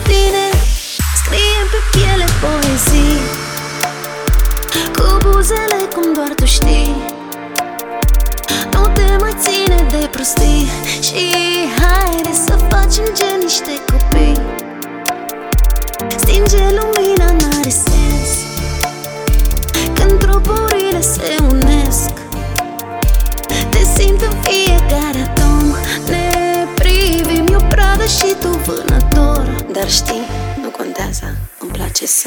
tine. Scriem pe piele poezii, cu buzele cum doar tu știi. Nu te mai ține de prostii și haide să facem gen niște copii. Stinge lumina, n-are sens când trupurile se unesc. Te simt în fiecare atom, ne privim, eu pradă și tu vânător. Dar știi, nu contează, îmi place să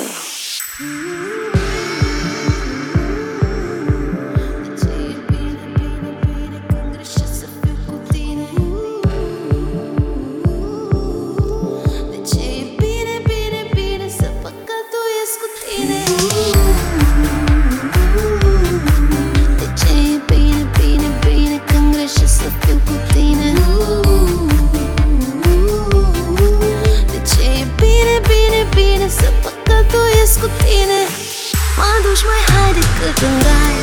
să păcătuiesc cu tine. Mă duci mai high decât în rai,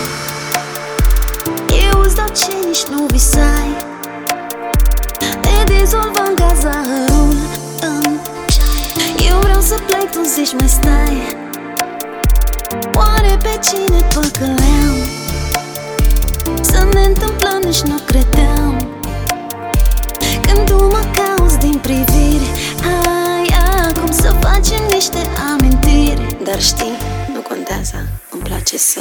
eu îți dau ce nici nu visai. Ne dizolvăm ca zahărul în ceai. Eu vreau să plec, tu zici mai stai. Oare pe cine păcăleam? Să ne întâmplă, nici nu credeam. Când tu mă cauți din priviri, hai acum să facem niște amintiri. Dar știi, nu contează, îmi place să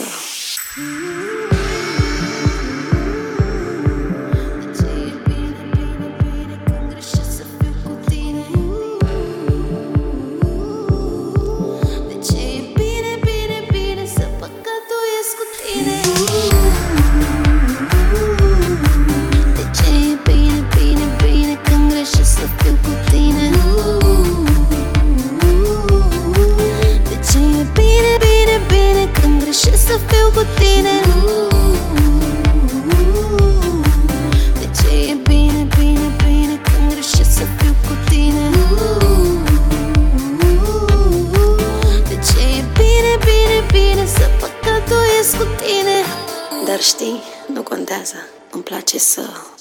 fiu cu tine. De ce e bine, bine, bine când greșesc să fiu cu tine? De ce e bine, bine, bine să păcătuiesc cu tine? Dar știi, nu contează, îmi place să